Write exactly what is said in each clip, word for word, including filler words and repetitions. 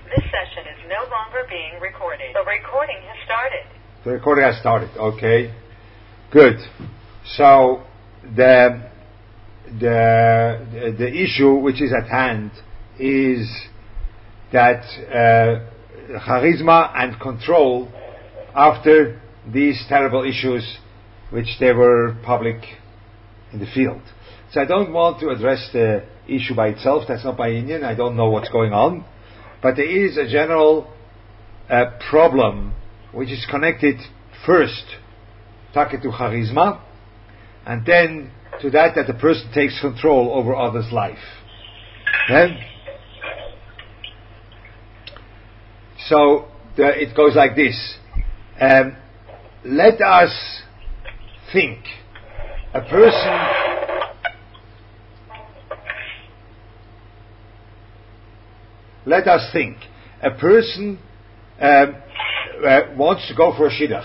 This session is no longer being recorded. The recording has started. The recording has started. Okay. Good. So the the the issue which is at hand is that uh, charisma and control after these terrible issues which they were public in the field. So I don't want to address the issue by itself. That's not my Indian. I don't know what's going on. But there is a general uh, problem which is connected first take to charisma, and then to that that the person takes control over others' life. Okay? So the, it goes like this. Um, let us think. A person let us think. A person um, uh, wants to go for a shidduch.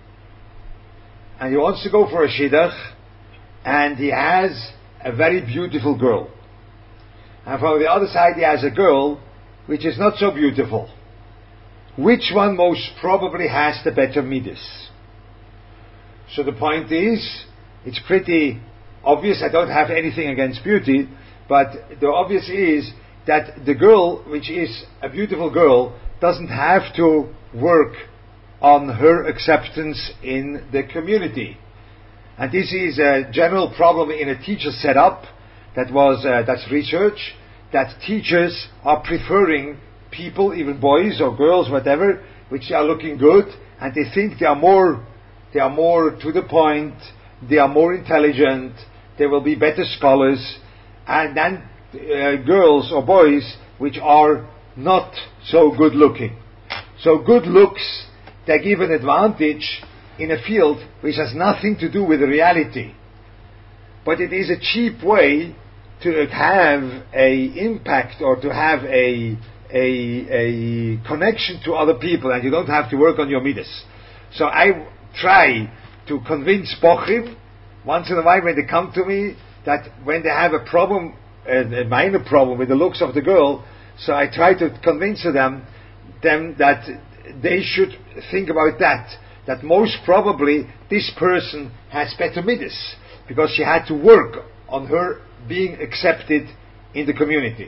And he wants to go for a shidduch, and he has a very beautiful girl. And from the other side he has a girl which is not so beautiful. Which one most probably has the better midas? So the point is, it's pretty obvious. I don't have anything against beauty, but the obvious is that the girl, which is a beautiful girl, doesn't have to work on her acceptance in the community. And this is a general problem in a teacher setup. That was uh, that's research, that teachers are preferring people, even boys or girls, whatever, which are looking good, and they think they are more they are more to the point, they are more intelligent, they will be better scholars, and then uh, girls or boys which are not so good looking. So good looks, they give an advantage in a field which has nothing to do with the reality. But it is a cheap way to have a impact or to have a, a, a connection to other people, and you don't have to work on your midas. So I try to convince bochim once in a while when they come to me that when they have a problem, a, a minor problem with the looks of the girl, so I try to convince them, them that they should think about that, that most probably this person has better midas, because she had to work on her being accepted in the community.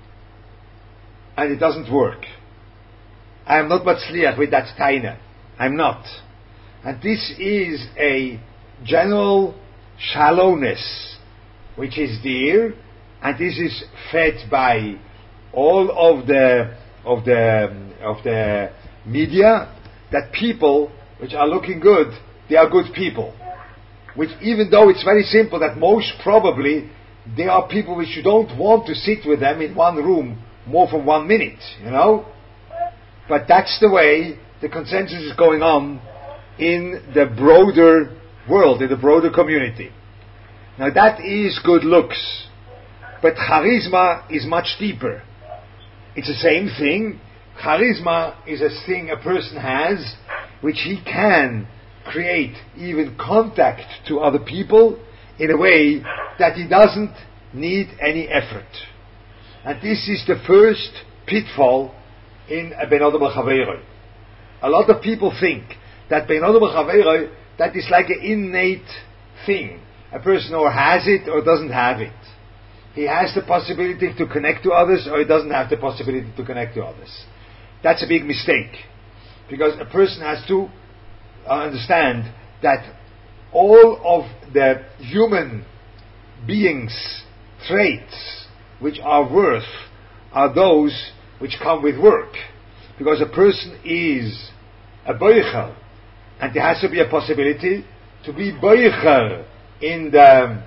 And it doesn't work. I am not matzliach with that taina. I'm not. And this is a general shallowness which is there, and this is fed by all of the of the of the media, that people which are looking good, they are good people. Which, even though it's very simple, that most probably they are people which you don't want to sit with them in one room more than one minute, you know. But that's the way the consensus is going on in the broader world, in the broader community. Now that is good looks, but charisma is much deeper. It's the same thing. Charisma is a thing a person has which he can create even contact to other people in a way that he doesn't need any effort. And this is the first pitfall in a Ben Adam L'Chaveiro. A lot of people think that Ben Adam L'Chaveiro, that is like an innate thing. A person or has it or doesn't have it. He has the possibility to connect to others, or he doesn't have the possibility to connect to others. That's a big mistake. Because a person has to understand that all of the human beings' traits which are worth are those which come with work. Because a person is a boicher, and there has to be a possibility to be boicher in the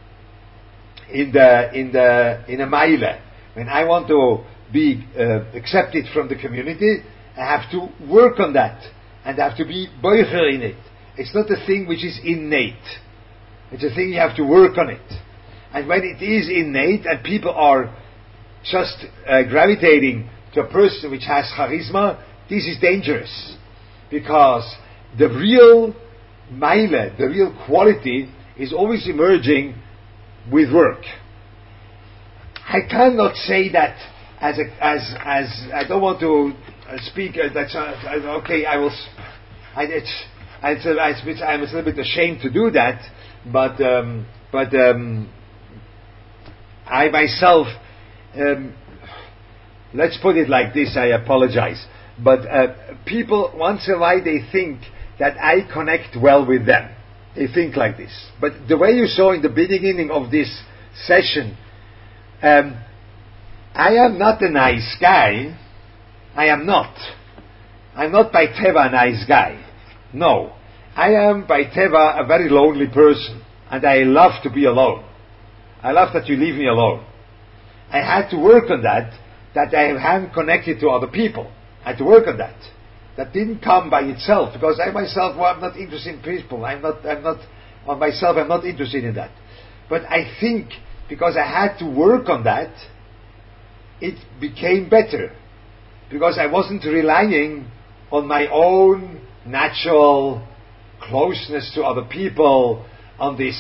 in the in the in a maile. When I want to be uh, accepted from the community, I have to work on that, and I have to be boicher in it. It's not a thing which is innate. It's a thing you have to work on it. And when it is innate and people are just uh, gravitating to a person which has charisma, this is dangerous, because the real maile, the real quality, is always emerging with work. I cannot say that as a, as as I don't want to uh, speak. Uh, that's uh, okay. I will. I, it's, it's, uh, it's, I'm a little bit ashamed to do that, but um, but um, I myself. Um, let's put it like this. I apologize, but uh, people once in a while they think that I connect well with them. They think like this. But the way you saw in the beginning of this session, um, I am not a nice guy. I am not. I'm not by Teva a nice guy. No. I am by Teva a very lonely person. And I love to be alone. I love that you leave me alone. I had to work on that, that I haven't connected to other people. I had to work on that. That didn't come by itself, because I myself, well, I'm not interested in people. I'm not, I'm not, on myself, I'm not interested in that. But I think, because I had to work on that, it became better. Because I wasn't relying on my own natural closeness to other people, on this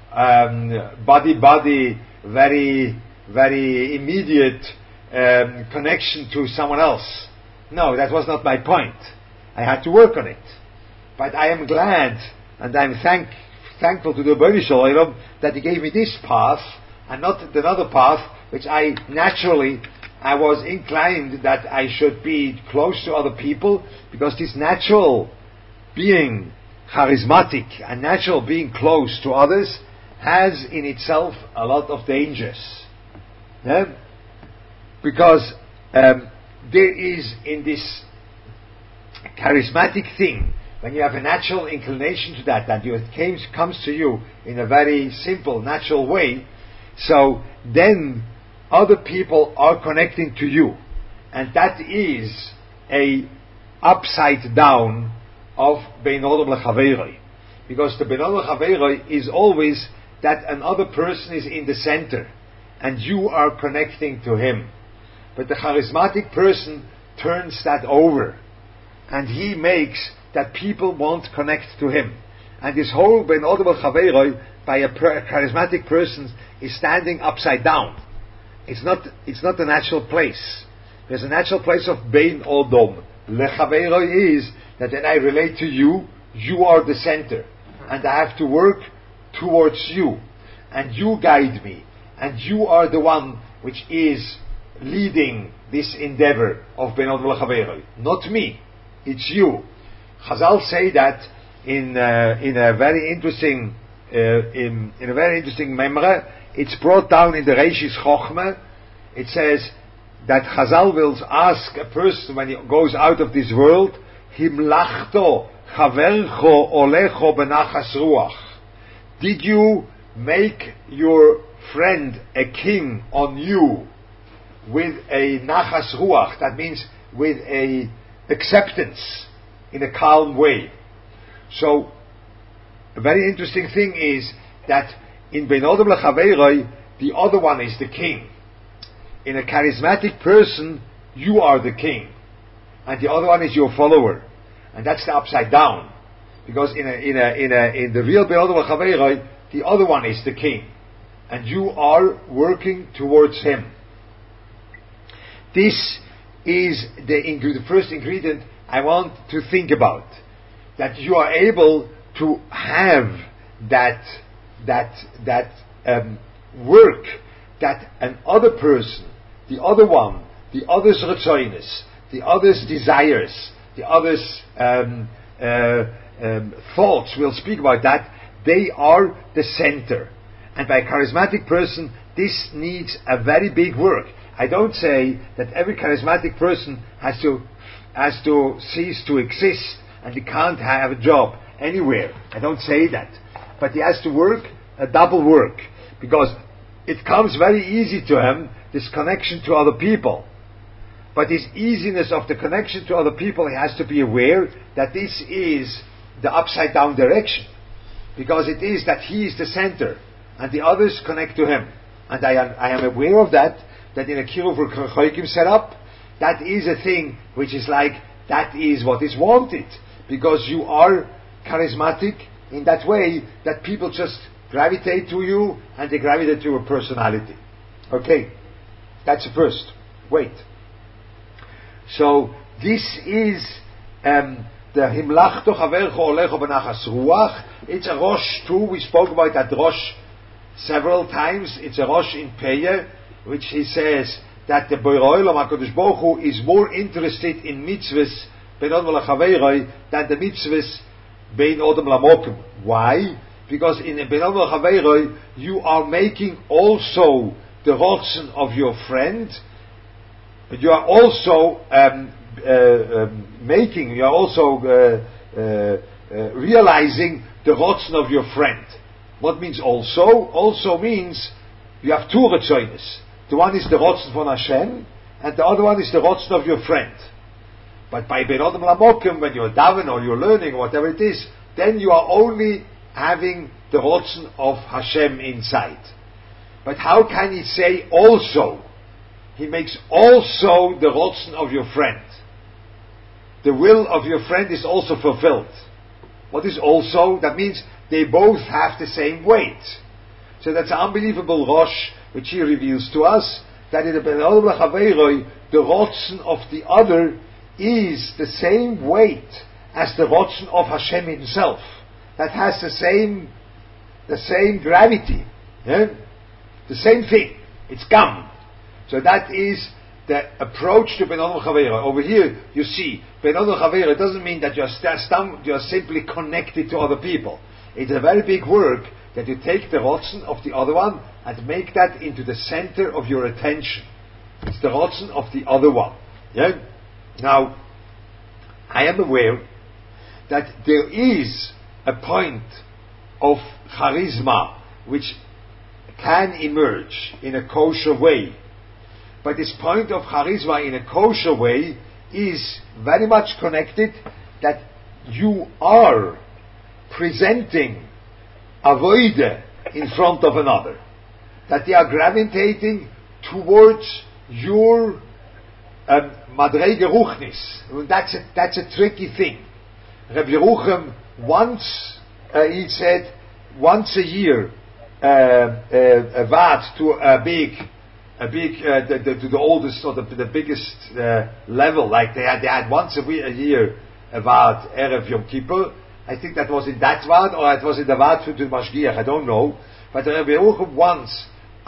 um, body-body, very, very immediate um, connection to someone else. No, that was not my point. I had to work on it. But I am glad, and I'm thank, thankful to the Rebbeinu Shalom that he gave me this path, and not another path, which I naturally, I was inclined that I should be close to other people, because this natural being charismatic, and natural being close to others, has in itself a lot of dangers. Yeah? Because um, there is in this charismatic thing, when you have a natural inclination to that, and it came, comes to you in a very simple, natural way, so then other people are connecting to you. And that is a upside down of Bein Odom L'Chaveiroi. Because the Bein Odom L'Chaveiroi is always that another person is in the center, and you are connecting to him. But the charismatic person turns that over, and he makes that people won't connect to him. And this whole Bein Odom L'Chaveiroi by a charismatic person is standing upside down. It's not, it's not a natural place. There's a natural place of Bein Odom L'Chaveiroi is that when I relate to you, you are the center. And I have to work towards you. And you guide me. And you are the one which is leading this endeavor of Bein Odom L'Chaveiroi. Not me. It's you. Chazal say that in uh, in a very interesting uh, in, in a very interesting memra. It's brought down in the Reishis Chochmah. It says that Chazal will ask a person when he goes out of this world, Himlachto chavercho olecho benachas ruach. Did you make your friend a king on you with a nachas ruach? That means with a acceptance in a calm way. So a very interesting thing is that in Bein Odom L'Chaveiroi, the other one is the king. In a charismatic person, you are the king, and the other one is your follower, and that's the upside down. Because in a, in a, in a, in the real Bein Odom L'Chaveiroi, the other one is the king, and you are working towards him. This is the, ing- the first ingredient I want to think about. That you are able to have that that that um, work that an other person, the other one, the other's retzoinus, the other's desires, the other's um, uh, um, thoughts, we'll speak about that, they are the center. And by a charismatic person, this needs a very big work. I don't say that every charismatic person has to has to cease to exist and he can't have a job anywhere. I don't say that. But he has to work a double work, because it comes very easy to him, this connection to other people. But this easiness of the connection to other people, he has to be aware that this is the upside down direction. Because it is that he is the center and the others connect to him. And I am, I am aware of that, that in a Kiruv Choikim setup, that is a thing which is like, that is what is wanted. Because you are charismatic in that way that people just gravitate to you and they gravitate to your personality. Okay, that's the first. weight. So this is um, the Himlachto Chavercho Olecho Benachas Ruach. It's a Rosh too. We spoke about that Rosh several times. It's a Rosh in Peah, which he says that the Borei Olam HaKadosh Baruch Hu is more interested in mitzvahs Ben Odom LaChaveroi than the mitzvahs Ben Odom LaMokim. Why? Because in Ben Odom LaChaveroi you are making also the rotzen of your friend, but you are also um, uh, um, making, you are also uh, uh, uh, realizing the rotzen of your friend. What means also? Also means you have two retzonos. The one is the rotzen von Hashem, and the other one is the rotzen of your friend. But by Ben Odom LaMokim, when you're daven or you're learning or whatever it is, then you are only having the rotzen of Hashem inside. But how can he say also? He makes also the rotzen of your friend. The will of your friend is also fulfilled. What is also? That means they both have the same weight. So that's an unbelievable Rosh, which he reveals to us, that in the Ben Odom LaChaveroi, the rotzen of the other is the same weight as the rotzen of Hashem himself. That has the same, the same gravity. Yeah? The same thing. It's gum. So that is the approach to Ben Odom LaChaveroi. Over here, you see, Ben Odom LaChaveroi doesn't mean that you're, st- you're simply connected to other people. It's a very big work that you take the rotzen of the other one and make that into the center of your attention. It's the rotzen of the other one. Yeah? Now, I am aware that there is a point of charisma which can emerge in a kosher way. But this point of charisma in a kosher way is very much connected that you are presenting avoide in front of another. That they are gravitating towards your um, madrege ruchnis. That's a, that's a tricky thing. Rabbi Yerucham once, uh, he said, once a year, uh, uh, a vat to a big, a big, uh, the, the, to the oldest or the, the biggest uh, level, like they had, they had once a, week, a year a vat Erev Yom Kippur. I think that was in that vat, or it was in the vat to the Mashgiach, I don't know. But Rabbi Yerucham once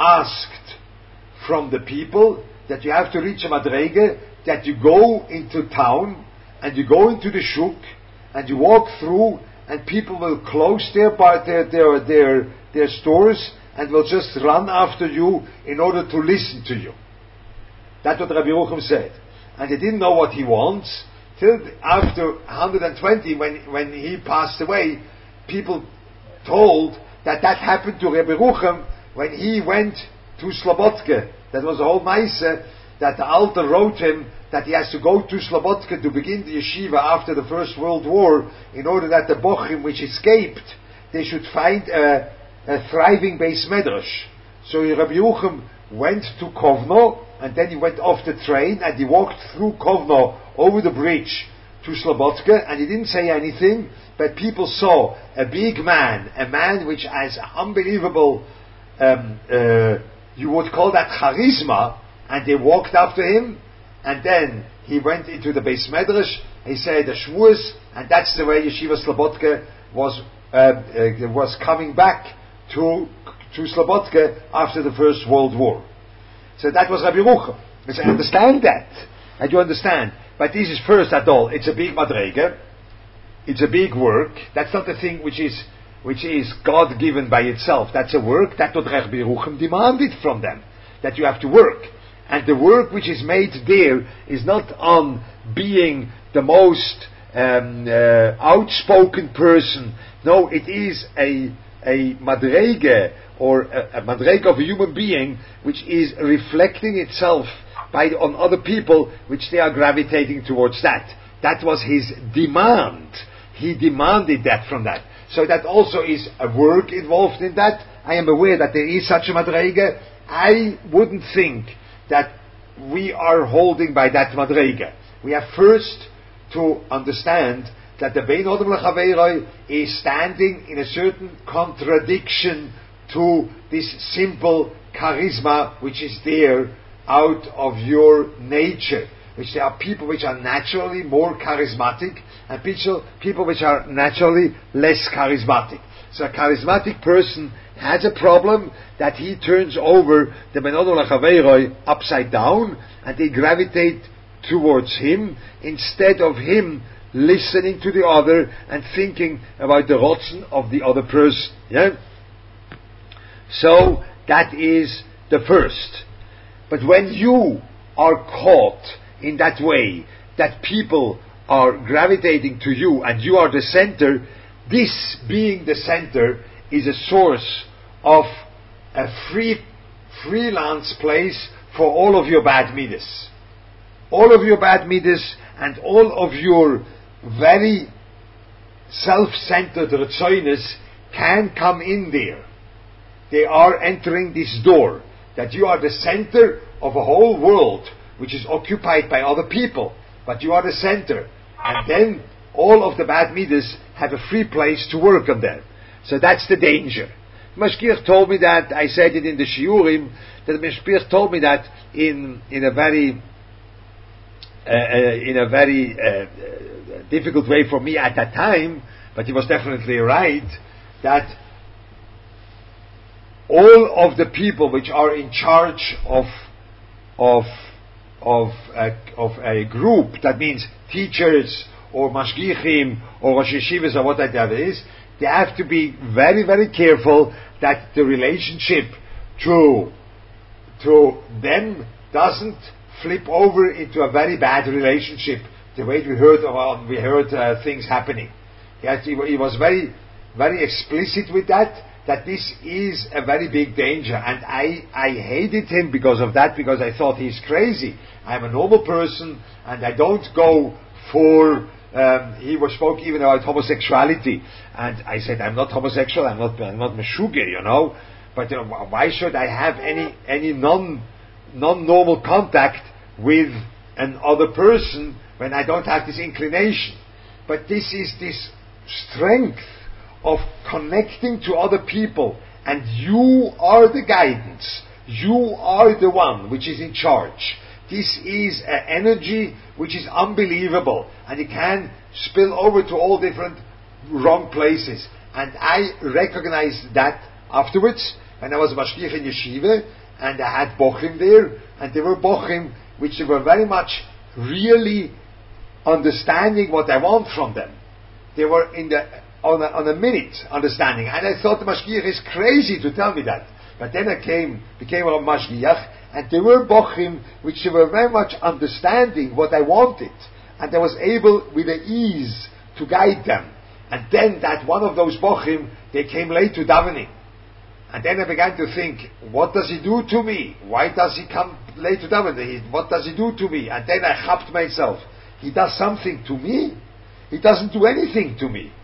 asked from the people that you have to reach a madrege, that you go into town, and you go into the shuk, and you walk through, and people will close their their their their, their stores and will just run after you in order to listen to you. That's what Rabbi Yerucham said, and they didn't know what he wants till after one hundred twenty, when when he passed away. People told that that happened to Rabbi Yerucham when he went to Slobodka. That was a whole maise that the Alter wrote him that he has to go to Slobodka to begin the yeshiva after the First World War, in order that the Bochim which escaped, they should find a, a thriving base medrash. So Rabbi Yerucham went to Kovno, and then he went off the train, and he walked through Kovno over the bridge to Slobodka, and he didn't say anything, but people saw a big man, a man which has unbelievable, um, uh, you would call that charisma, and they walked after him, and then he went into the Beis Medrash, he said the Shmuas, and that's the way Yeshiva Slobodka was uh, uh, was coming back to to Slobodka after the First World War. So that was Rabbi Yerucham. I say, I understand that. I do understand. But this is first at all, it's a big madrege, it's a big work. That's not a thing which is which is God given by itself. That's a work, that's what Rabbi Yerucham demanded from them, that you have to work. And the work which is made there is not on being the most um, uh, outspoken person. No, it is a a madrege, or a, a madrege of a human being, which is reflecting itself by on other people, which they are gravitating towards that. That was his demand. He demanded that from that. So that also is a work involved in that. I am aware that there is such a madrege. I wouldn't think that we are holding by that madrege. We have first to understand that the Bein Odom LaChaveroi is standing in a certain contradiction to this simple charisma which is there out of your nature, which there are people which are naturally more charismatic and people, people which are naturally less charismatic. So a charismatic person has a problem that he turns over the Benodol HaChaveiroi upside down and they gravitate towards him instead of him listening to the other and thinking about the rotzen of the other person. Yeah? So that is the first. But when you are caught in that way, that people are gravitating to you and you are the center, this being the center is a source of a free freelance place for all of your bad midas. All of your bad midas and all of your very self-centered retzoinus can come in there. They are entering this door, that you are the center of a whole world which is occupied by other people, but you are the center. And then all of the bad midas have a free place to work on them. So that's the danger. Mashgiach told me that, I said it in the Shiurim, that Mashgiach told me that in in a very uh, uh, in a very uh, uh, difficult way for me at that time, but he was definitely right, that all of the people which are in charge of of of a, of a group, that means teachers or mashgichim or rosh yeshivas or whatever it is, they have to be very, very careful that the relationship to to them doesn't flip over into a very bad relationship, the way we heard about, we heard uh, things happening. Yes, he, he was very, very explicit with that, that this is a very big danger, and I, I hated him because of that, because I thought he's crazy. I'm a normal person, and I don't go for, um, he was spoke even about homosexuality, and I said, I'm not homosexual, I'm not, I'm not meshuge, you know, but you know, why should I have any, any non, non-normal contact with another person when I don't have this inclination? But this is this strength of connecting to other people, and you are the guidance, you are the one which is in charge. This is an energy which is unbelievable, and it can spill over to all different wrong places. And I recognized that afterwards when I was a mashgiach in yeshiva, and I had bochim there, and they were bochim which they were very much really understanding what I want from them. They were in the on a, on a minute understanding, and I thought the mashgiach is crazy to tell me that. But then I came, became a mashgiach, and they were bochim which they were very much understanding what I wanted, and I was able with the ease to guide them. And then that one of those bochim, they came late to davening, and then I began to think, what does he do to me? Why does he come late to davening? What does he do to me? And then I chapped myself. He does something to me? He doesn't do anything to me.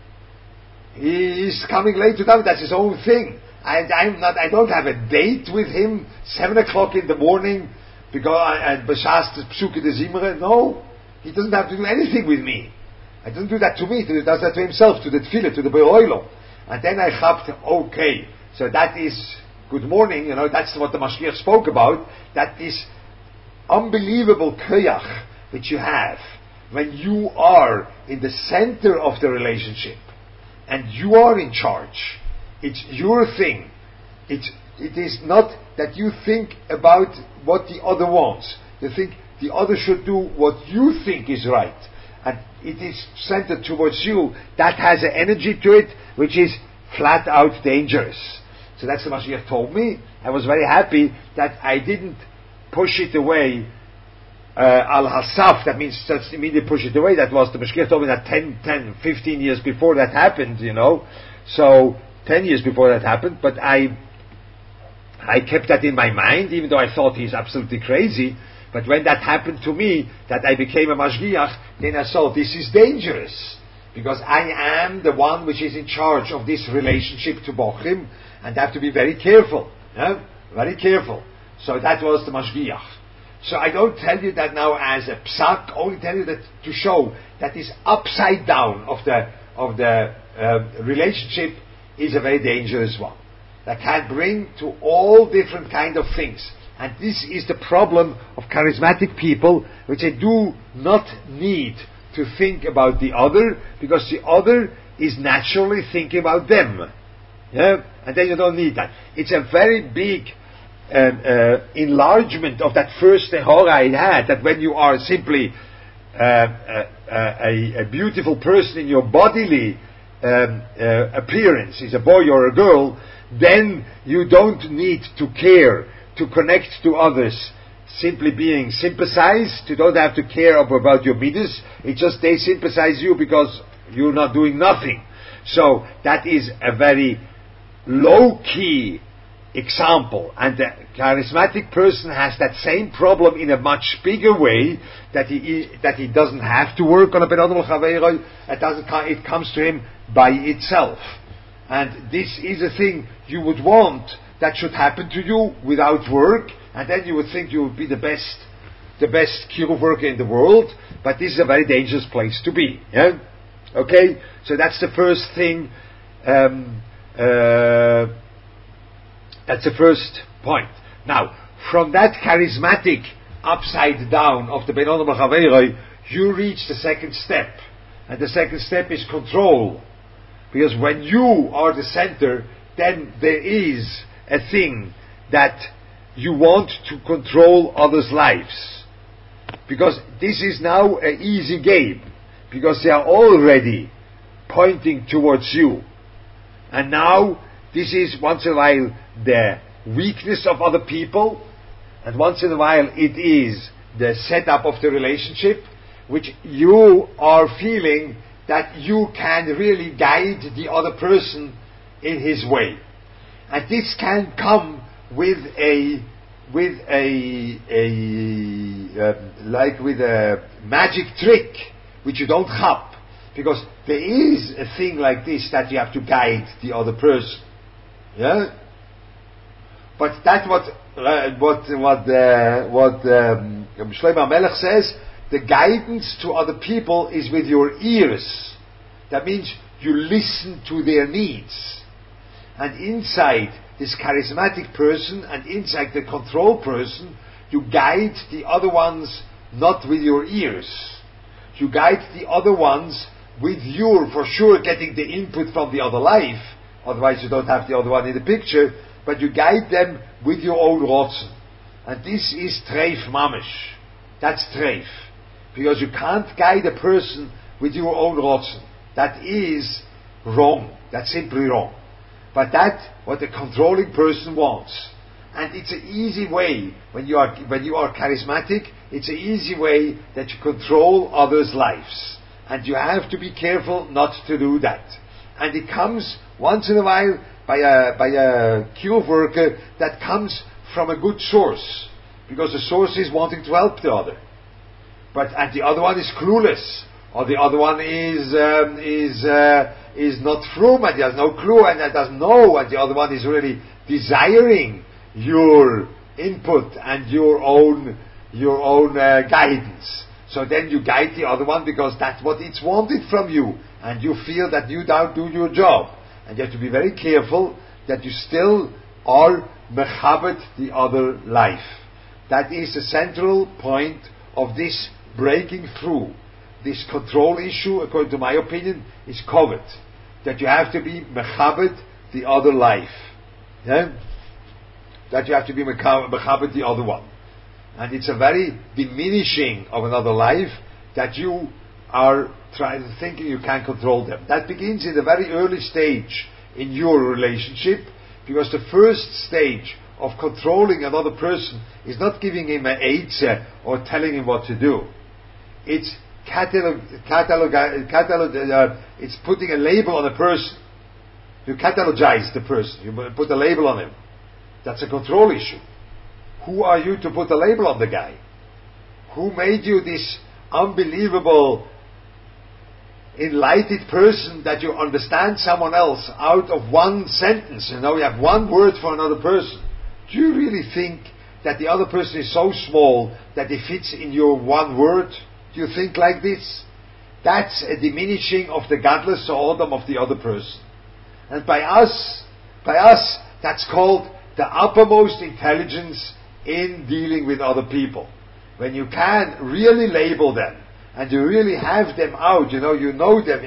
He is coming late to daven. That's his own thing. And I'm not. I don't have a date with him seven o'clock in the morning because I b'shas psuke de zimre. No, he doesn't have to do anything with me. I doesn't do that to me. He does that to himself, to the tefillah, to the be'oilo. And then I chapped. Okay, so that is good morning. You know, that's what the mashgiach spoke about. That is unbelievable koyach which you have when you are in the center of the relationship. And you are in charge. It's your thing. It's, it is not that you think about what the other wants. You think the other should do what you think is right. And it is centered towards you. That has an energy to it which is flat out dangerous. So that's the Mashiach told me. I was very happy that I didn't push it away. Uh, al-Hasaf, that means just immediately push it away. That was the Mashgiach told me that ten, ten, fifteen years before that happened, you know. So, ten years before that happened, but I I kept that in my mind, even though I thought he's absolutely crazy. But when that happened to me, that I became a Mashgiach, then I saw this is dangerous. Because I am the one which is in charge of this relationship to Bochim, and I have to be very careful. Yeah? Very careful. So that was the Mashgiach. So I don't tell you that now as a psak, only tell you that to show that this upside down of the of the uh, relationship is a very dangerous one. That can bring to all different kind of things. And this is the problem of charismatic people, which they do not need to think about the other, because the other is naturally thinking about them. Yeah? And then you don't need that. It's a very big um, uh, enlargement of that first tehora I had, that when you are simply uh, uh, uh, a, a beautiful person in your bodily um, uh, appearance, is a boy or a girl, then you don't need to care to connect to others, simply being sympathized. You don't have to care about your midas. It's just they sympathize you because you're not doing nothing. So that is a very low-key example, and the charismatic person has that same problem in a much bigger way, that he that he doesn't have to work on a benodol chaveiroi. It doesn't. It comes to him by itself, and this is a thing you would want that should happen to you without work, and then you would think you would be the best, the best kiruv worker in the world. But this is a very dangerous place to be. Yeah. Okay. So that's the first thing. Um, uh, That's the first point. Now, from that charismatic upside down of the Benodom HaChaveiroi, you reach the second step. And the second step is control. Because when you are the center, then there is a thing that you want to control others' lives. Because this is now an easy game. Because they are already pointing towards you. And now, this is once in a while the weakness of other people, and once in a while it is the setup of the relationship, which you are feeling that you can really guide the other person in his way. And this can come with a with a, a uh, like with a magic trick which you don't have, because there is a thing like this that you have to guide the other person. Yeah, but that's what uh, what what uh, what um, Shlomo Melech says. The guidance to other people is with your ears. That means you listen to their needs. And inside this charismatic person and inside the control person, you guide the other ones not with your ears. You guide the other ones with your, for sure, getting the input from the other life. Otherwise you don't have the other one in the picture, but you guide them with your own rotzen. And this is treif mamish. That's treif. Because you can't guide a person with your own rotzen. That is wrong. That's simply wrong. But that's what the controlling person wants. And it's an easy way, when you are when you are charismatic, it's an easy way that you control others' lives. And you have to be careful not to do that. And it comes once in a while by a by a kiruv worker that comes from a good source, because the source is wanting to help the other, but and the other one is clueless, or the other one is um, is uh, is not frum and he has no clue and he doesn't know, and the other one is really desiring your input and your own your own uh, guidance. So then you guide the other one because that's what it's wanted from you, and you feel that you don't do your job. And you have to be very careful that you still are mechabet the other life. That is the central point of this breaking through. This control issue, according to my opinion, is covered. That you have to be mechabet the other life. Yeah? That you have to be mechabet the other one. And it's a very diminishing of another life that you are trying thinking you can control them. That begins in the very early stage in your relationship, because the first stage of controlling another person is not giving him an eitzah or telling him what to do. It's catalog, catalog, catalog uh, it's putting a label on a person. You catalogize the person. You put a label on him. That's a control issue. Who are you to put a label on the guy? Who made you this unbelievable enlightened person that you understand someone else out of one sentence? You know, you have one word for another person. Do you really think that the other person is so small that it fits in your one word? Do you think like this? That's a diminishing of the godless Adam of the other person. And by us, by us, that's called the uppermost intelligence in dealing with other people. When you can really label them, and you really have them out, you know, you know them,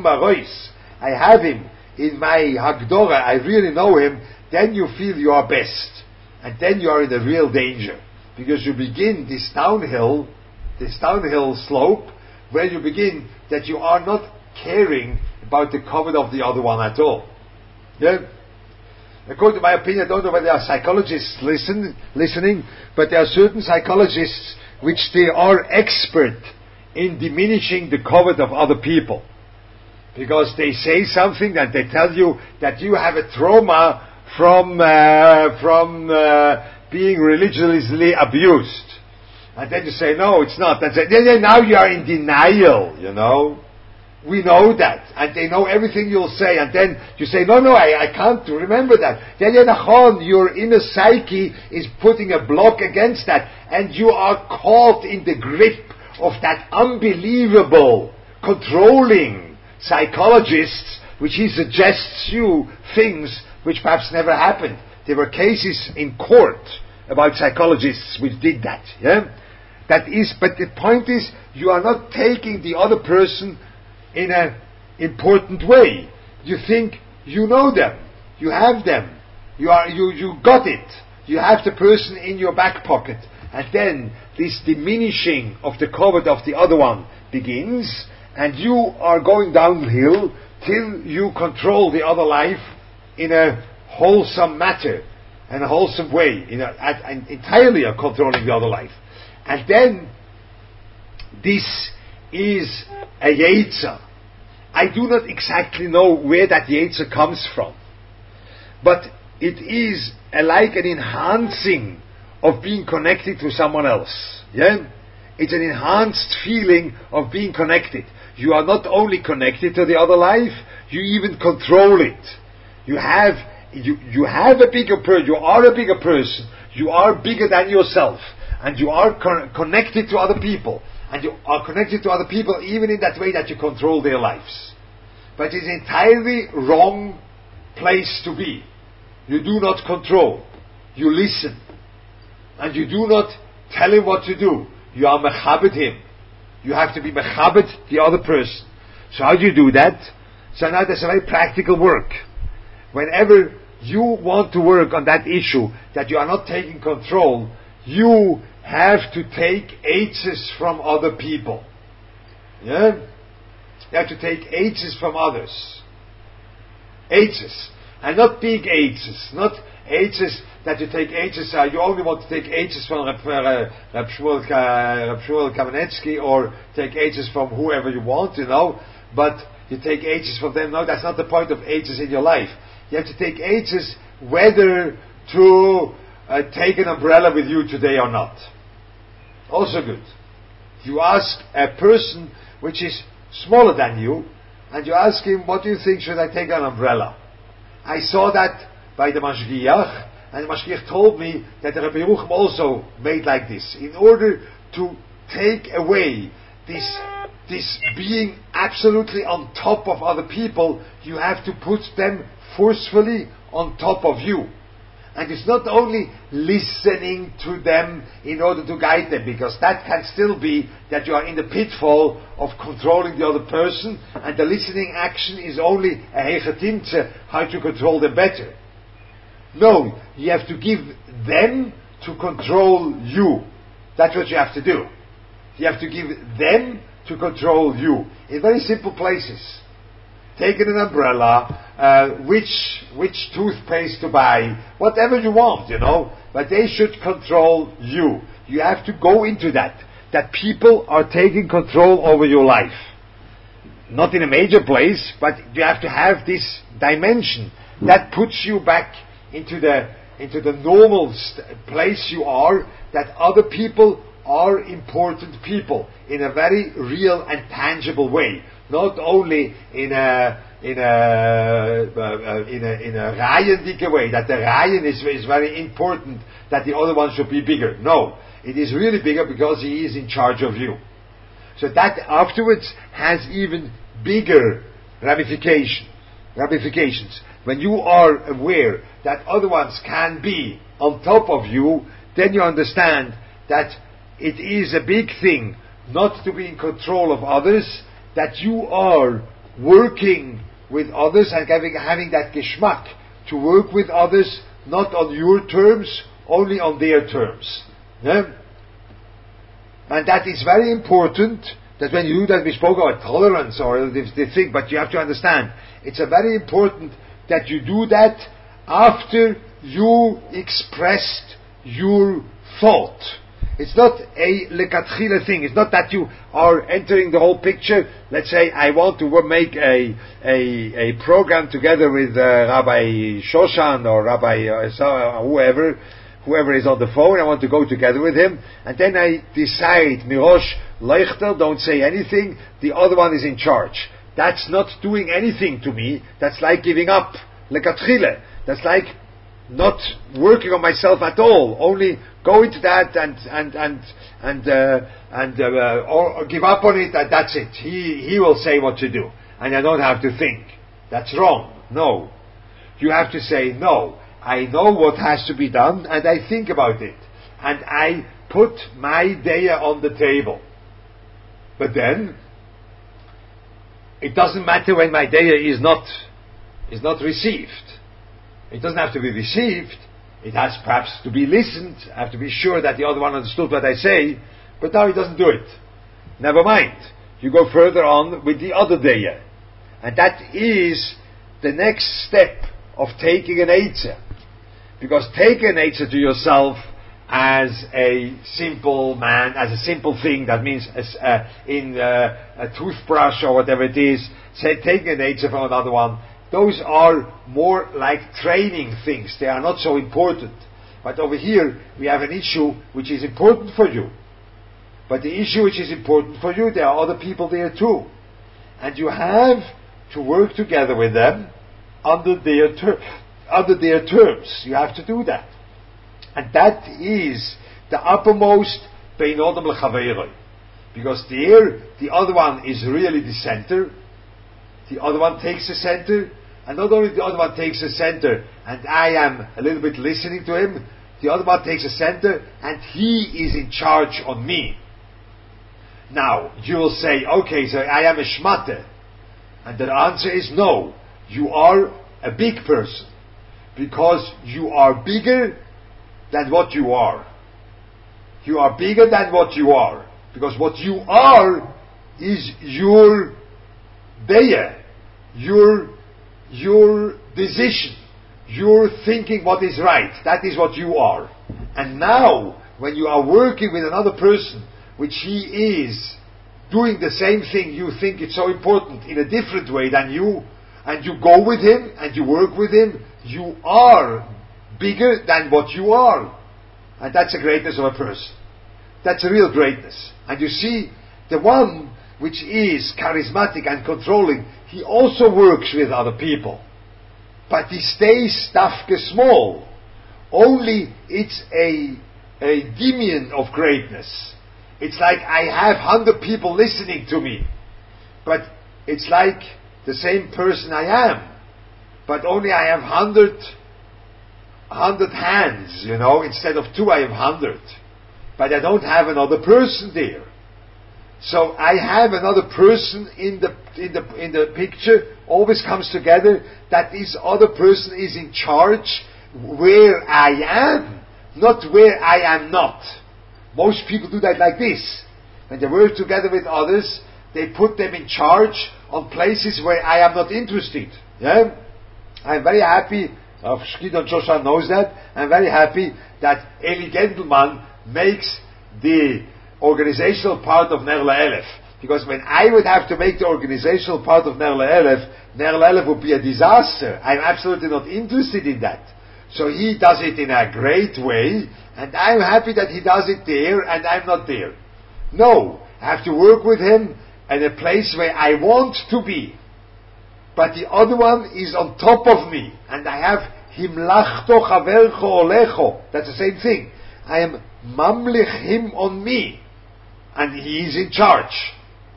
I have him in my Hagdora, I really know him, then you feel you are best. And then you are in a real danger. Because you begin this downhill, this downhill slope, where you begin that you are not caring about the cover of the other one at all. Yeah? According to my opinion, I don't know whether there are psychologists listen, listening, but there are certain psychologists which they are expert in diminishing the cover of other people. Because they say something and they tell you that you have a trauma from uh, from uh, being religiously abused. And then you say, no, it's not. And say, yeah, yeah, now you are in denial, you know. We know that. And they know everything you'll say. And then you say, no, no, I, I can't remember that. Yeah, yeah, nachon, your inner psyche is putting a block against that. And you are caught in the grip of that unbelievable, controlling psychologist, which he suggests you things which perhaps never happened. There were cases in court about psychologists which did that. Yeah? That is, but the point is, you are not taking the other person in an important way. You think you know them, you have them, you are you you got it. You have the person in your back pocket, and then this diminishing of the cover of the other one begins, and you are going downhill till you control the other life in a wholesome matter, in a wholesome way, in a, at, and entirely are controlling the other life. And then, this is a Yetzer. I do not exactly know where that Yetzer comes from, but it is a, like an enhancing of being connected to someone else. Yeah? It's an enhanced feeling of being connected. You are not only connected to the other life, you even control it. You have, you, you have a bigger person, you are a bigger person, you are bigger than yourself, and you are con- connected to other people, and you are connected to other people even in that way that you control their lives. But it's an entirely wrong place to be. You do not control, you listen, and you do not tell him what to do. You are mechabed him. You have to be mechabed the other person. So how do you do that? So now there's a very practical work. Whenever you want to work on that issue, that you are not taking control, you have to take H's from other people. Yeah? You have to take H's from others. H's. And not big H's. Not H's that you take H's, uh, you only want to take H's from Reb, uh, Reb Shmuel, uh, Reb Shmuel Kamenetsky, or take H's from whoever you want, you know, but you take H's from them. No, that's not the point of H's in your life. You have to take H's whether to uh, take an umbrella with you today or not. Also good. You ask a person which is smaller than you, and you ask him, what do you think, should I take an umbrella? I saw that by the Mashgiach, and the Mashgiach told me that the Rebbe Yerucham also made like this. In order to take away this, this being absolutely on top of other people, you have to put them forcefully on top of you. And it's not only listening to them in order to guide them, because that can still be that you are in the pitfall of controlling the other person, and the listening action is only a hechetimtze, how to control them better. No, you have to give them to control you. That's what you have to do. You have to give them to control you. In very simple places. Taking an umbrella, uh, which which toothpaste to buy, whatever you want, you know, but they should control you. You have to go into that, that people are taking control over your life. Not in a major place, but you have to have this dimension that puts you back into the into the normal st- place you are, that other people are important people in a very real and tangible way. Not only in a in a uh, in a in a Ryan-dike way, that the Ryan is is very important, that the other one should be bigger. No, it is really bigger because he is in charge of you. So that afterwards has even bigger ramification, ramifications. When you are aware that other ones can be on top of you, then you understand that it is a big thing not to be in control of others, that you are working with others and having, having that geschmack to work with others, not on your terms, only on their terms. Yeah? And that is very important, that when you do that, we spoke about tolerance or this, this thing, but you have to understand, it's a very important that you do that after you expressed your thought. It's not a lekatchila thing. It's not that you are entering the whole picture. Let's say I want to make a a, a program together with uh, Rabbi Shoshan or Rabbi uh, whoever, whoever is on the phone. I want to go together with him, and then I decide Mirosh Leichter, don't say anything. The other one is in charge. That's not doing anything to me. That's like giving up lekatchila. That's like not working on myself at all, only go into that and and and and uh, and uh, or, or give up on it, and that's it. He he will say what to do, and I don't have to think. That's wrong. No, you have to say no. I know what has to be done, and I think about it, and I put my daya on the table. But then it doesn't matter when my daya is not is not received. It doesn't have to be received. It has perhaps to be listened. I have to be sure that the other one understood what I say. But now he doesn't do it. Never mind. You go further on with the other daya. And that is the next step of taking an eitzah. Because taking an eitzah to yourself as a simple man, as a simple thing, that means as, uh, in uh, a toothbrush or whatever it is, say, taking an eitzah from another one, those are more like training things. They are not so important. But over here, we have an issue which is important for you. But the issue which is important for you, there are other people there too. And you have to work together with them under their, ter- under their terms. You have to do that. And that is the uppermost bein odom lechaveroi. Because there, the other one is really the center. The other one takes the center, and not only the other one takes the center, and I am a little bit listening to him, the other one takes the center, and he is in charge on me. Now, you will say, okay, so I am a shmate. And the answer is no. You are a big person, because you are bigger than what you are. You are bigger than what you are, because what you are is your daya, your your decision, your thinking what is right. That is what you are. And now, when you are working with another person, which he is doing the same thing, you think it's so important in a different way than you, and you go with him and you work with him, you are bigger than what you are. And that's the greatness of a person. That's a real greatness. And you see, the one which is charismatic and controlling, he also works with other people. But he stays dafke small. Only it's a, a dimion of greatness. It's like I have hundred people listening to me. But it's like the same person I am. But only I have hundred, hundred hands, you know. Instead of two, I have hundred. But I don't have another person there. So I have another person in the in the in the picture, always comes together, that this other person is in charge where I am, not where I am not. Most people do that like this. When they work together with others, they put them in charge on places where I am not interested. Yeah? I'm very happy, uh, Shkidon Shoshan knows that, I'm very happy that Eli Gendelman makes the organizational part of Ner LaElef. Because when I would have to make the organizational part of Ner LaElef, Ner LaElef would be a disaster. I'm absolutely not interested in that. So he does it in a great way, and I'm happy that he does it there, and I'm not there. No, I have to work with him at a place where I want to be. But the other one is on top of me, and I have himlachto chavercho olecho. That's the same thing. I am mamlich him on me, and he is in charge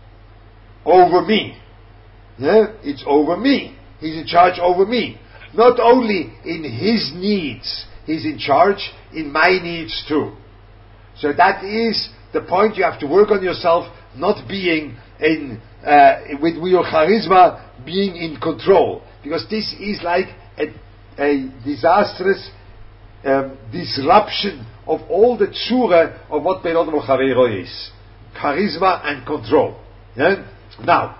over me. Yeah? It's over me. He's in charge over me. Not only in his needs, He's in charge in my needs too. So that is the point. You have to work on yourself, not being in, uh, with, with your charisma, being in control. Because this is like a, a disastrous um, disruption of all the tzura of what Ben Adam Chavero is. Charisma and control. Yeah? Now,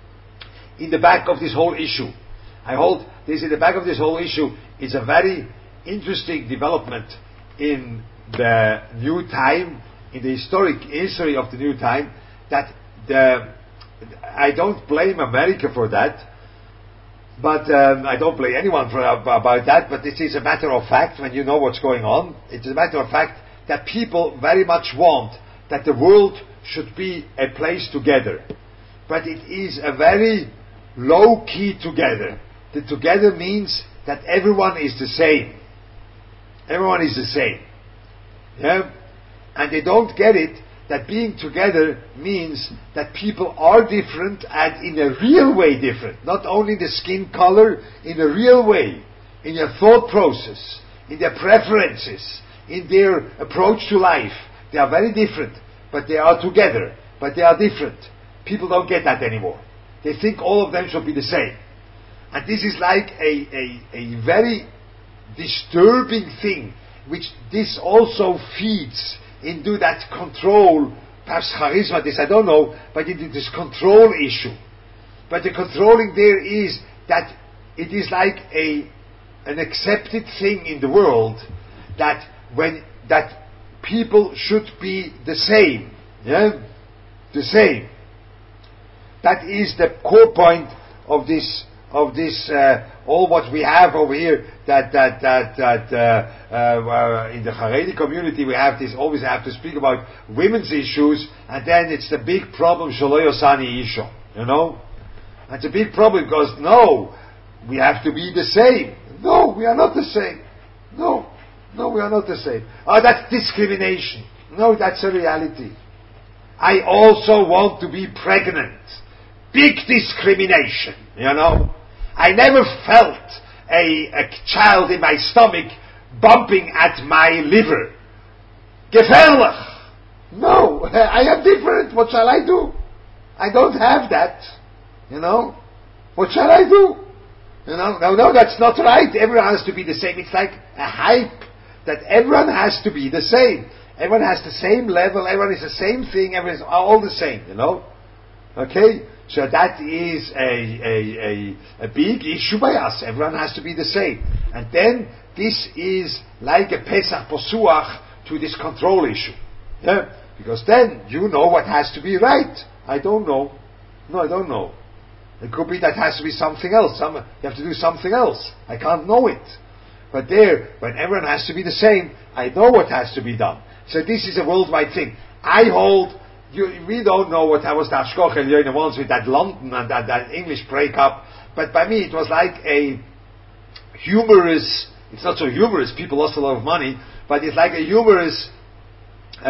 in the back of this whole issue, I hold this in the back of this whole issue is a very interesting development in the new time, in the historic history of the new time, that the, I don't blame America for that, but um, I don't blame anyone for about that, but it is a matter of fact when you know what's going on. It's a matter of fact that people very much want that the world should be a place together. But it is a very low-key together. The together means that everyone is the same. Everyone is the same. Yeah? And they don't get it that being together means that people are different and in a real way different. Not only the skin color, in a real way. In their thought process, in their preferences, in their approach to life. They are very different, but they are together. But they are different. People don't get that anymore. They think all of them should be the same. And this is like a, a, a very disturbing thing, which this also feeds into that control, perhaps charisma, this I don't know, but into this control issue. But the controlling there is that it is like a an accepted thing in the world that when that people should be the same, yeah, the same. That is the core point of this of this uh, all what we have over here. That that that that uh, uh, in the Haredi community we have this. Always have to speak about women's issues, and then it's the big problem. Shelo Yosani Isha, you know, that's a big problem because no, we have to be the same. No, we are not the same. No, no, we are not the same. Oh, that's discrimination. No, that's a reality. I also want to be pregnant. Big discrimination, you know. I never felt a, a child in my stomach bumping at my liver. Gefährlich. No, I am different. What shall I do? I don't have that. You know. What shall I do? You know, no, no, that's not right. Everyone has to be the same. It's like a hype that everyone has to be the same. Everyone has the same level. Everyone is the same thing. Everyone is all the same. You know. Okay. So that is a, a, a, a big issue by us. Everyone has to be the same. And then this is like a Pesach Posuach to this control issue. Yeah? Because then you know what has to be right. I don't know. No, I don't know. It could be that has to be something else. Some, you have to do something else. I can't know it. But there, when everyone has to be the same, I know what has to be done. So this is a worldwide thing. I hold... You, we don't know what I was that Ashkoch Elyono once with that London and that, that English breakup, but by me it was like a humorous, it's not so humorous, people lost a lot of money, but it's like a humorous uh,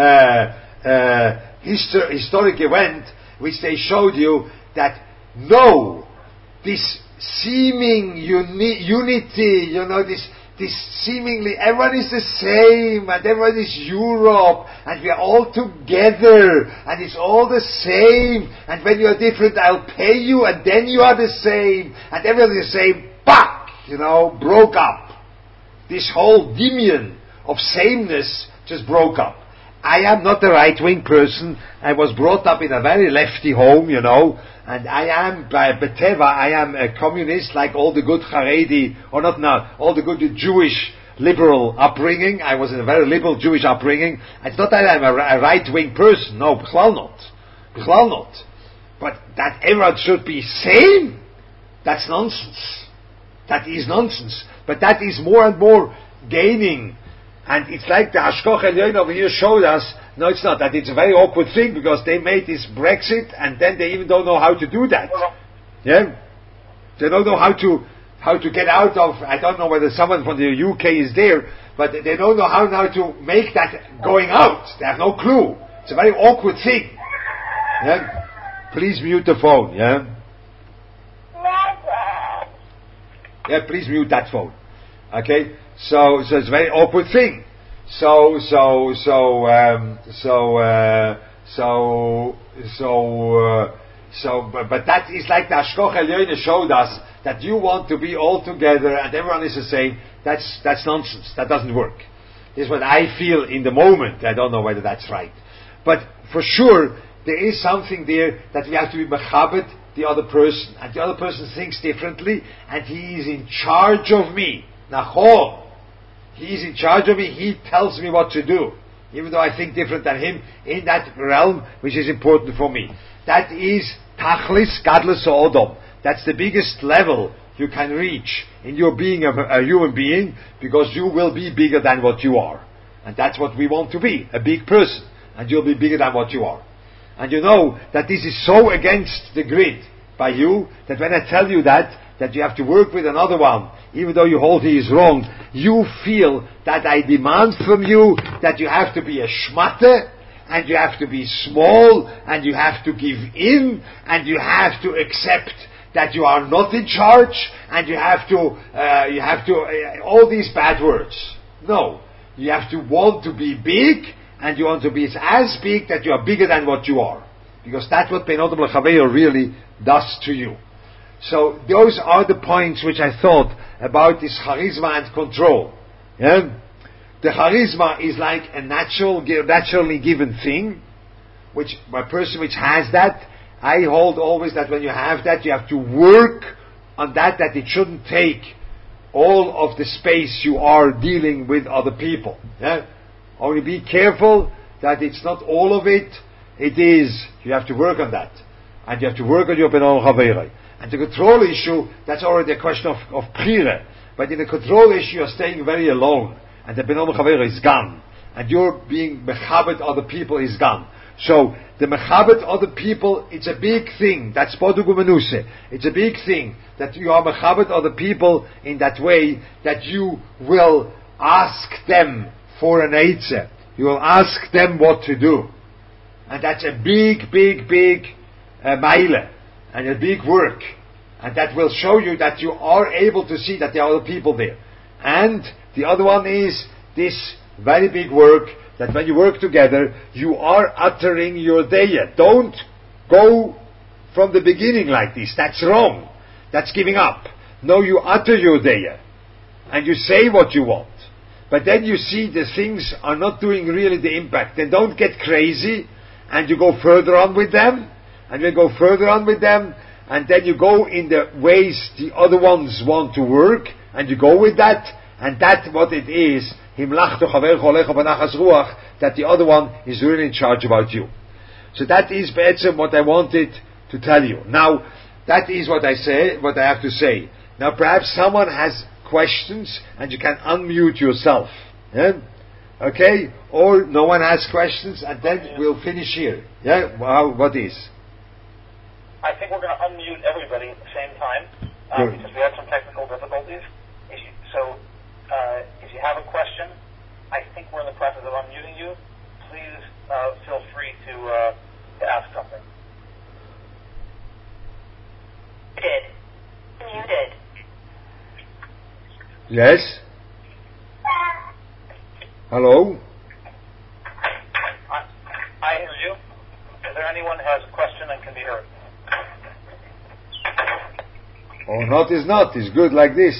uh, histor- historic event which they showed you that no, this seeming uni- unity, you know, this This seemingly, everyone is the same, and everyone is Europe, and we are all together, and it's all the same, and when you are different, I'll pay you, and then you are the same, and everyone is the same, back, you know, broke up. This whole dimion of sameness just broke up. I am not a right-wing person. I was brought up in a very lefty home, you know, and I am, by Beteva, I am a communist like all the good Haredi, or not now, all the good Jewish liberal upbringing. I was in a very liberal Jewish upbringing. It's not that I'm a, a right-wing person. No, Bichlal not. Bichlal not. But that everyone should be same, that's nonsense. That is nonsense. But that is more and more gaining. And it's like the Ashkoch Elyono over here showed us, no it's not, that it's a very awkward thing because they made this Brexit and then they even don't know how to do that. Yeah? They don't know how to, how to get out of, I don't know whether someone from the U K is there, but they don't know how now to make that going out. They have no clue. It's a very awkward thing. Yeah? Please mute the phone, yeah? Yeah, please mute that phone. Okay, so so it's a very awkward thing. So so so um, so uh, so so uh, so. But, but that is like the Hashkoch Elyono showed us that you want to be all together and everyone is the same. That's that's nonsense. That doesn't work. This is what I feel in the moment. I don't know whether that's right, but for sure there is something there that we have to be mechabed the other person, and the other person thinks differently, and he is in charge of me. Nachol, he is in charge of me. He tells me what to do, even though I think different than him in that realm, which is important for me. That is tachlis gadlus odom. That's the biggest level you can reach in your being a, a human being, because you will be bigger than what you are, and that's what we want to be, a big person, and you'll be bigger than what you are. And you know that this is so against the grid by you, that when I tell you that, that you have to work with another one, even though you hold he is wrong, you feel that I demand from you that you have to be a schmatte, and you have to be small, and you have to give in, and you have to accept that you are not in charge, and you have to, uh, you have to, uh, all these bad words. No. You have to want to be big, and you want to be as big that you are bigger than what you are. Because that's what Ben Odom L'Chaveiro really does to you. So those are the points which I thought about this charisma and control. Yeah? The charisma is like a natural, naturally given thing, which a person which has that, I hold always that when you have that, you have to work on that, that it shouldn't take all of the space you are dealing with other people. Yeah? Only be careful that it's not all of it. It is, you have to work on that. And you have to work on your Ben Odom L'Chaveiro. And the control issue, that's already a question of, of Prire. But in the control issue, you're staying very alone. And the Ben Odom L'Chaveiro is gone. And you're being mechabed other people is gone. So, the mechabed other people, it's a big thing. That's Bodug U'Menuse. It's a big thing that you are mechabed other people in that way that you will ask them for an eitzah. You will ask them what to do. And that's a big, big, big uh, meile. And a big work. And that will show you that you are able to see that there are other people there. And the other one is this very big work, that when you work together, you are uttering your daya. Don't go from the beginning like this. That's wrong. That's giving up. No, you utter your daya. And you say what you want. But then you see the things are not doing really the impact. Then don't get crazy, and you go further on with them, and you go further on with them, and then you go in the ways the other ones want to work, and you go with that, and that's what it is, that the other one is really in charge about you. So that is basically what I wanted to tell you. Now, that is what I say, what I have to say. Now perhaps someone has questions, and you can unmute yourself. Yeah? Okay? Or no one has questions, and then we'll finish here. Yeah? Well, what is? I think we're going to unmute everybody at the same time, uh, because we had some technical difficulties. If you, so, uh, if you have a question, I think we're in the process of unmuting you. Please uh, feel free to, uh, to ask something. Muted. Muted. Yes? Hello? I, I hear you. Is there anyone who has a question and can be heard? Oh, not is not. It's good like this.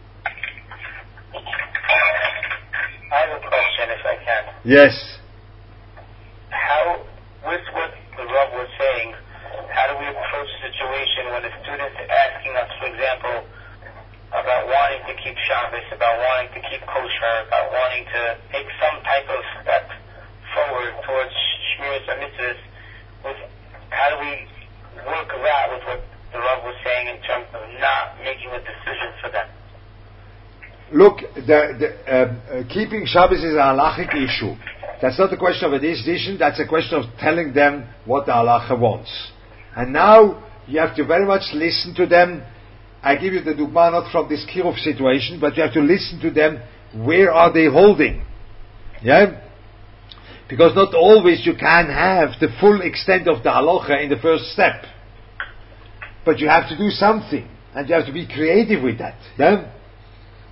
I have a question, if I can. Yes. How, with what the Rav was saying, how do we approach a situation when a student is asking us, for example, about wanting to keep Shabbos, about wanting to keep kosher, about wanting to take some type of step forward towards Shmiras HaMitzvahs, with how do we work that with what the Rav was saying in terms of not making a decision for them? Look, the, the, uh, uh, keeping Shabbos is a halachic issue. That's not a question of a decision, that's a question of telling them what the halacha wants. And now, you have to very much listen to them. I give you the dugma not from this Kirov situation, but you have to listen to them. Where are they holding? Yeah? Because not always you can have the full extent of the halacha in the first step. But you have to do something, and you have to be creative with that. Yeah?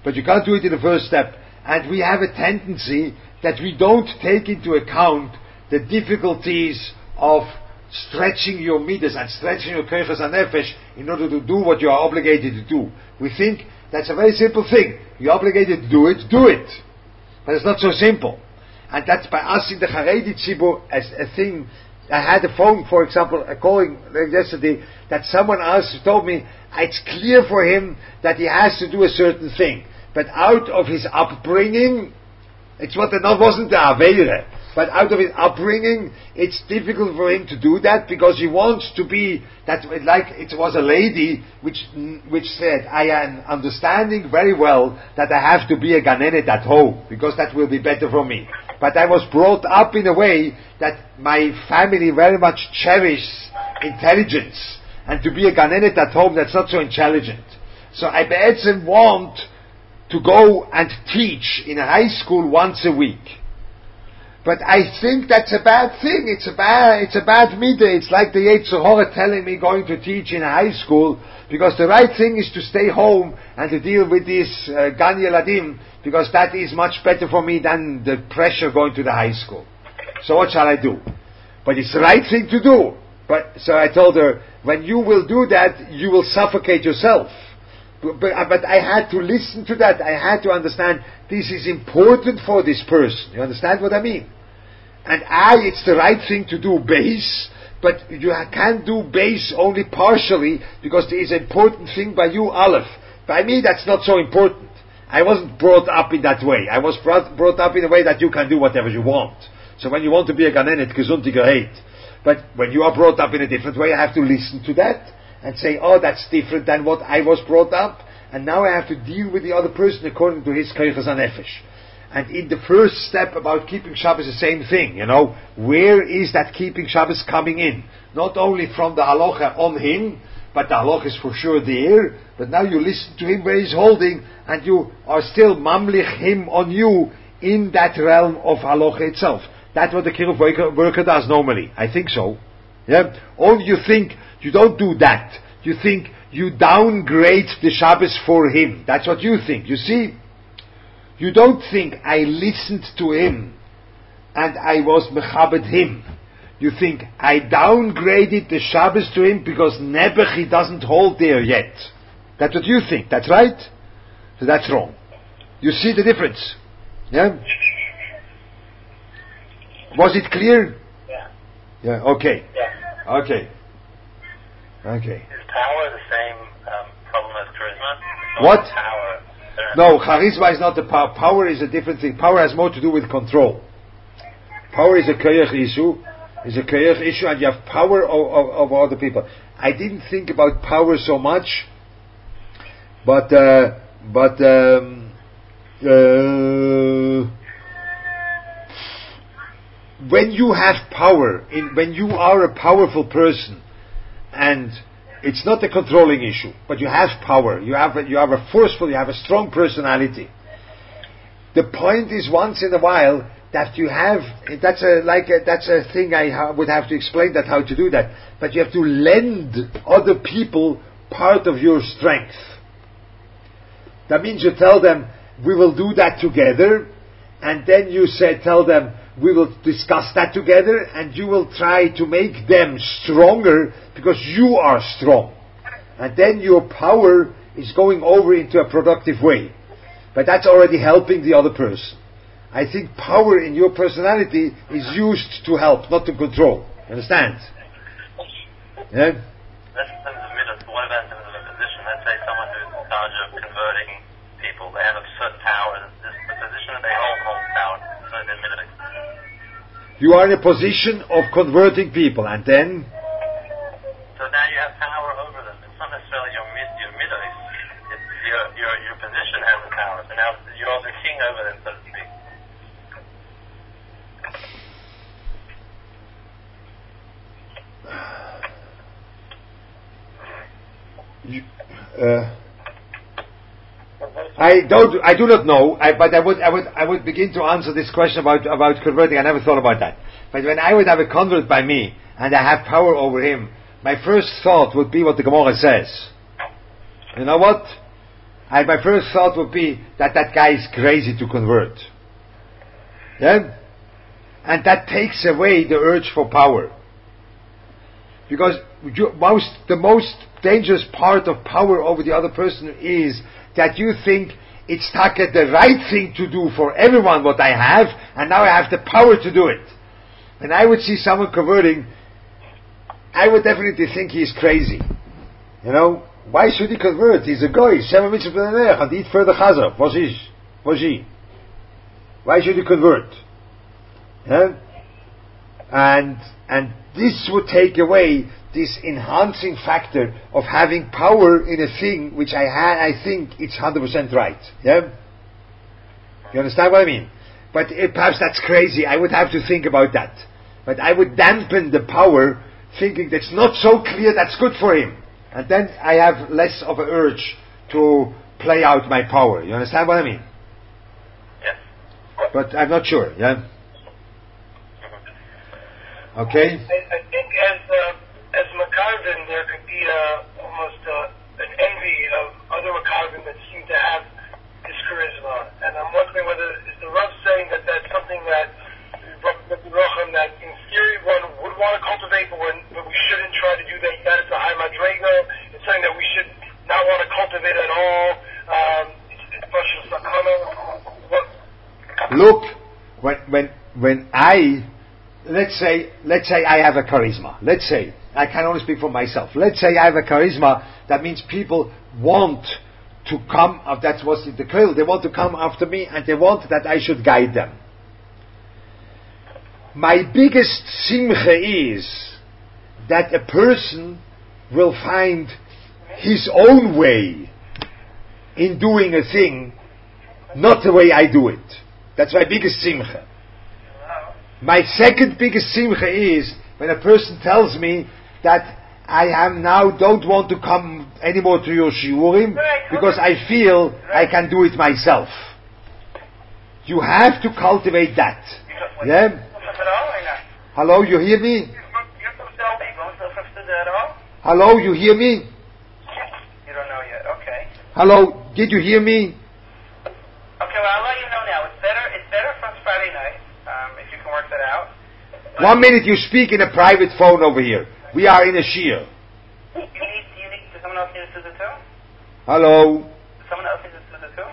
but you can't do it in the first step. And we have a tendency that we don't take into account the difficulties of stretching your midas and stretching your koiches hanefesh in order to do what you are obligated to do. We think that's a very simple thing. You're obligated to do it, do it. But it's not so simple. And that's by us in the Haredi Tzibur as a thing. I had a phone, for example, a calling yesterday that someone else told me it's clear for him that he has to do a certain thing. But out of his upbringing, it's what not wasn't the Aveire, but out of his upbringing, it's difficult for him to do that because he wants to be that. Like it was a lady which which said, "I am understanding very well that I have to be a ganenet at home because that will be better for me." But I was brought up in a way that my family very much cherishes intelligence, and to be a ganenet at home, that's not so intelligent. So I be'etzem want to go and teach in a high school once a week. But I think that's a bad thing. It's a bad, it's a bad midah. It's like the Yetzer Hara telling me going to teach in a high school, because the right thing is to stay home and to deal with this uh, Gan Yeladim, because that is much better for me than the pressure going to the high school. So what shall I do? But it's the right thing to do. But so I told her, when you will do that, you will suffocate yourself. But, but, but I had to listen to that. I had to understand this is important for this person. You understand what I mean? And I, it's the right thing to do base, but you can't do base only partially because there is an important thing by you, Aleph. By me, that's not so important. I wasn't brought up in that way. I was brought, brought up in a way that you can do whatever you want. So when you want to be a ganenet, gesundige hate. But when you are brought up in a different way, I have to listen to that and say, oh, that's different than what I was brought up, and now I have to deal with the other person according to his koiches hanefesh. And in the first step about keeping Shabbos, the same thing, you know, where is that keeping Shabbos coming in? Not only from the halacha on him, but the halacha is for sure there, but now you listen to him where he's holding, and you are still mamlich him on you in that realm of halacha itself. That's what the kiruv worker does normally. I think so. Yeah? Only you think, you don't do that. You think you downgrade the Shabbos for him. That's what you think. You see? You don't think I listened to him and I was mechabed him. You think I downgraded the Shabbos to him because Nebuch he doesn't hold there yet. That's what you think. That's right? So that's wrong. You see the difference? Yeah? Was it clear? Yeah. Yeah, okay. Yeah. Okay. Okay. Is power the same um, problem as charisma? What? Power. No, charisma is not the power. Power is a different thing. Power has more to do with control. Power is a koyach issue. Is a koyach issue, and you have power over, over other people. I didn't think about power so much, but uh, but um, uh, when you have power, in, when you are a powerful person, and it's not a controlling issue, but you have power, you have a, you have a forceful, you have a strong personality. The point is, once in a while, that you have, that's a, like a, that's a thing I ha- would have to explain that, how to do that, but you have to lend other people part of your strength. That means you tell them, we will do that together, and then you say, tell them, we will discuss that together, and you will try to make them stronger because you are strong. And then your power is going over into a productive way. But that's already helping the other person. I think power in your personality is used to help, not to control. Understand? Yeah? That's in terms of middle. What about in terms of a position? Let's say someone who's in charge of converting people. They have a certain power. This, the position that they hold holds power. So they're middle. You are in a position of converting people, and then? So now you have power over them. It's not necessarily your mid, your middle. It's your, your, your position has the power. So now you're the king over them, so to speak. You, uh, I don't. I do not know. I, but I would. I would. I would begin to answer this question about about converting. I never thought about that. But when I would have a convert by me and I have power over him, my first thought would be what the Gemara says. You know what? I, my first thought would be that that guy is crazy to convert. Yeah? And that takes away the urge for power. Because you, most, the most dangerous part of power over the other person is that you think it's taka the right thing to do for everyone what I have, and now I have the power to do it. When I would see someone converting, I would definitely think he's crazy. You know, why should he convert? He's a guy, seven mitzvah b'nei, and eat further chazav. Was he? Was he? Why should he convert? Yeah? And and this would take away this enhancing factor of having power in a thing which I ha- I think it's one hundred percent right. Yeah? You understand what I mean? But it, perhaps that's crazy. I would have to think about that. But I would dampen the power thinking that's not so clear that's good for him. And then I have less of an urge to play out my power. You understand what I mean? Yes. But I'm not sure. Yeah? Okay? I, I think as uh, as Makarvin, there could be uh, almost uh, an envy of other Makarvin that seem to have this charisma. And I'm wondering whether, is the Rav saying that that's something that that in theory one would want to cultivate, but, when, but we shouldn't try to do that. That is a high madrega. It's something that we should not want to cultivate at all. Um, it's, it's Look, when when when I let's say let's say I have a charisma. Let's say I can only speak for myself. Let's say I have a charisma. That means people want to come. That's what's the krill. They want to come after me, and they want that I should guide them. My biggest simcha is that a person will find his own way in doing a thing, not the way I do it. That's my biggest simcha. My second biggest simcha is when a person tells me that I am now don't want to come anymore to your shiurim because I feel I can do it myself. You have to cultivate that. Yeah? Hello, you hear me? Hello, you hear me? You don't know yet, okay. Hello, did you hear me? Okay, well, I'll let you know now. It's better It's better from Friday night, um, if you can work that out. But One minute, you speak in a private phone over here. We are in a shir. You need, you need, does someone else need a Suza too? Hello? Does someone else need a Suza too?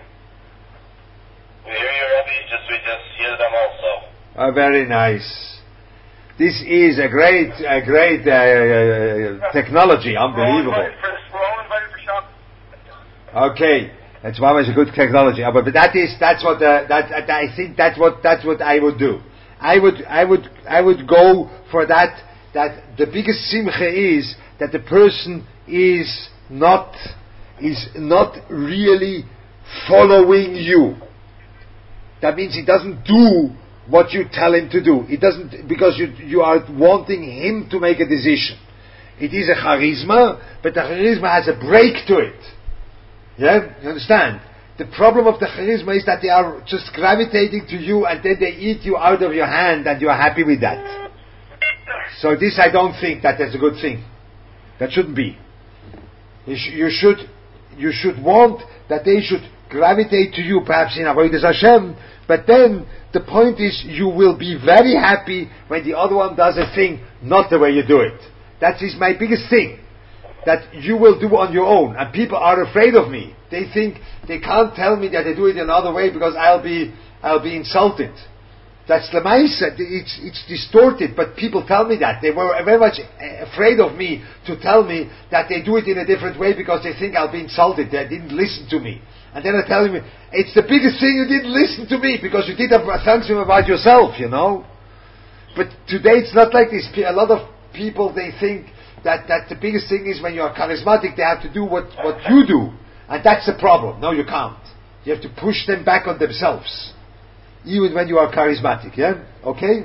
We hear you, Rabbi, just we just hear them also. Uh, very nice. This is a great, a great uh, uh, technology, unbelievable. We're all invited for Shabbat. Okay, that's always a good technology. But, but that is, that's what, uh, that, that I think that's what, that's what I would do. I would, I would, I would go for that. That the biggest simcha is that the person is not, is not really following you. That means he doesn't do what you tell him to do. It doesn't, because you you are wanting him to make a decision. It is a charisma, but the charisma has a break to it. Yeah? You understand? The problem of the charisma is that they are just gravitating to you and then they eat you out of your hand and you are happy with that. So this I don't think that that's a good thing. That shouldn't be. You, sh- you should you should want that they should gravitate to you, perhaps in Avodas Hashem, but then the point is you will be very happy when the other one does a thing not the way you do it. That is my biggest thing. That you will do on your own. And people are afraid of me. They think they can't tell me that they do it another way because I'll be I'll be insulted. That's the mindset. It's, it's distorted, but people tell me that. They were very much afraid of me to tell me that they do it in a different way because they think I'll be insulted. They didn't listen to me. And then they're telling me, it's the biggest thing you didn't listen to me because you did a function about yourself, you know. But today it's not like this. A lot of people, they think that, that the biggest thing is when you are charismatic, they have to do what, what you do. And that's the problem. No, you can't. You have to push them back on themselves. Even when you are charismatic, yeah? Okay?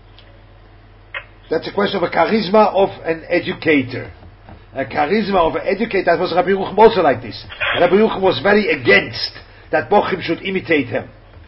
That's a question of a charisma of an educator. A charisma of an educator. That was Rabbi Yerucham also like this. Rabbi Yerucham was very against that Bochim should imitate him.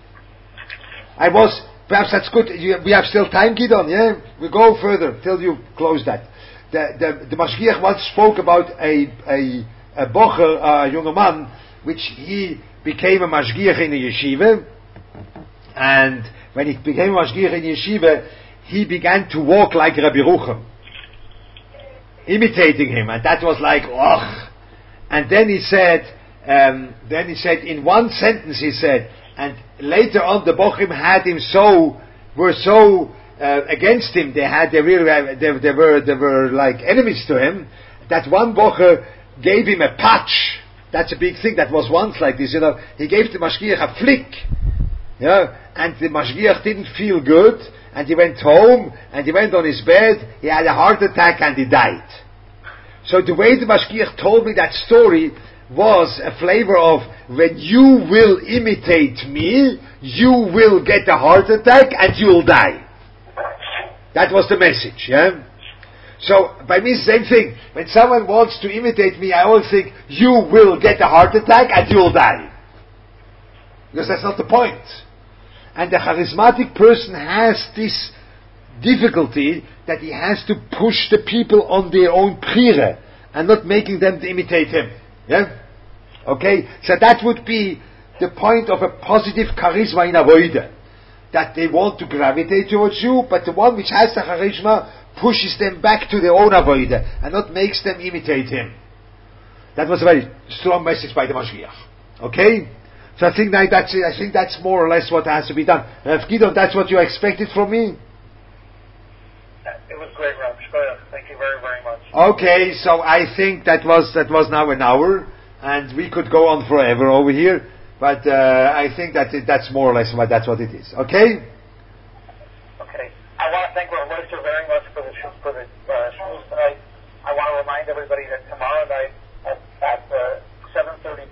I was, perhaps that's good. You, we have still time, Gidon, yeah? We go further till you close that. The, the, the Mashgiach once spoke about a, a, a Bocher, a young man, which he became a mashgiach in a yeshiva, and when he became a mashgiach in yeshiva, he began to walk like Rabbi Rucham, imitating him, and that was like, oh. And then he said, um, then he said, in one sentence he said, and later on the Bochim had him so, were so uh, against him, they had, they really, they, they were, they were like enemies to him, that one Bocher gave him a patch. That's a big thing, that was once like this, you know, he gave the Mashgiach a flick, yeah, and the Mashgiach didn't feel good, and he went home, and he went on his bed, he had a heart attack, and he died. So the way the Mashgiach told me that story was a flavor of, when you will imitate me, you will get a heart attack, and you will die. That was the message, yeah? So, by me, same thing. When someone wants to imitate me, I always think, you will get a heart attack, and you will die. Because that's not the point. And the charismatic person has this difficulty that he has to push the people on their own prire and not making them to imitate him. Yeah? Okay? So that would be the point of a positive charisma in avoida. That they want to gravitate towards you, but the one which has the charisma pushes them back to their own avoida and not makes them imitate him. That was a very strong message by the Mashgiach. Okay? So I think that that's I think that's more or less what has to be done. Rav Gidon, that's what you expected from me? It was great, Rav Shkoyach. Thank you very, very much. Okay, so I think that was that was now an hour, and we could go on forever over here, but uh, I think that it, that's more or less what that's what it is. Okay? Okay. I want to thank Rav Leitzer very much for the for the uh, shmooze tonight. I want to remind everybody that